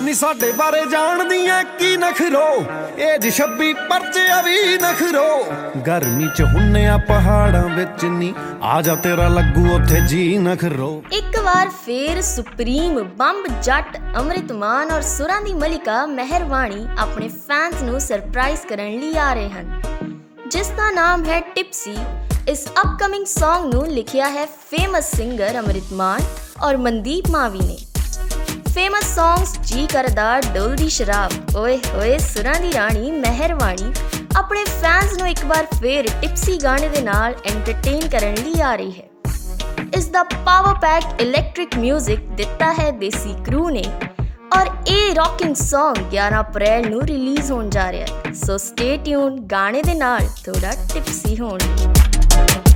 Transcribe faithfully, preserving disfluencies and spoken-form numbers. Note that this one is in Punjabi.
ਨੀ ਸਾਡੇ ਬਾਰੇ ਜਾਣਦੀਆਂ ਕੀ ਨਖਰੋ, ਏਜ ਛੱਬੀ ਪਰਚਿਆ ਵੀ ਨਖਰੋ। ਗਰਮੀ ਚ ਹੁੰਨੇ ਆ ਪਹਾੜਾਂ ਵਿੱਚ ਨੀ, ਆ ਜਾ ਤੇਰਾ ਲੱਗੂ ਉੱਥੇ ਜੀ ਨਖਰੋ। ਇੱਕ ਵਾਰ ਫੇਰ ਸੁਪਰੀਮ ਬੰਬ ਜੱਟ ਅੰਮ੍ਰਿਤ ਮਾਨ ਔਰ ਸੁਰਾਂ ਦੀ ਮਲਿਕਾ ਮਿਹਰਵਾਣੀ ਆਪਣੇ ਫੈਨਸ ਨੂੰ ਸਰਪ੍ਰਾਈਜ਼ ਕਰਨ ਲਈ ਆ ਰਹੇ ਹਨ, ਜਿਸ ਦਾ ਨਾਮ ਹੈ ਟਿਪਸੀ। ਇਸ ਅਪਕਮਿੰਗ ਸੌਂਗ ਨੂੰ ਲਿਖਿਆ ਹੈ ਫੇਮਸ ਸਿੰਗਰ ਅੰਮ੍ਰਿਤ ਮਾਨ ਔਰ ਮਨਦੀਪ ਮਾਵੀ ਨੇ। ਫੇਮਸ ਸੌਂਗਸ ਜੀ ਕਰਦਾ ਡੁੱਲਦੀ ਸ਼ਰਾਬ ਓਏ ਹੋਏ ਸੁਰਾਂ ਦੀ ਰਾਣੀ ਮਿਹਰਵਾਣੀ ਆਪਣੇ ਫੈਨਸ ਨੂੰ ਇੱਕ ਵਾਰ ਫੇਰ ਟਿਪਸੀ ਗਾਣੇ ਦੇ ਨਾਲ ਐਂਟਰਟੇਨ ਕਰਨ ਲਈ ਆ ਰਹੀ ਹੈ। ਇਸ ਦਾ ਪਾਵਰ ਪੈਕ ਇਲੈਕਟ੍ਰਿਕ ਮਿਊਜ਼ਿਕ ਦਿੱਤਾ ਹੈ ਦੇਸੀ ਕਰੂ ਨੇ ਔਰ ਇਹ ਰੌਕਿੰਗ ਸੌਂਗ ਗਿਆਰਾਂ ਅਪ੍ਰੈਲ ਨੂੰ ਰਿਲੀਜ਼ ਹੋਣ ਜਾ ਰਿਹਾ ਹੈ। ਸੋ ਸਟੇ ਟਿਊਨ ਗਾਣੇ ਦੇ ਨਾਲ ਥੋੜਾ ਟਿਪਸੀ ਹੋਣ ਲਈ।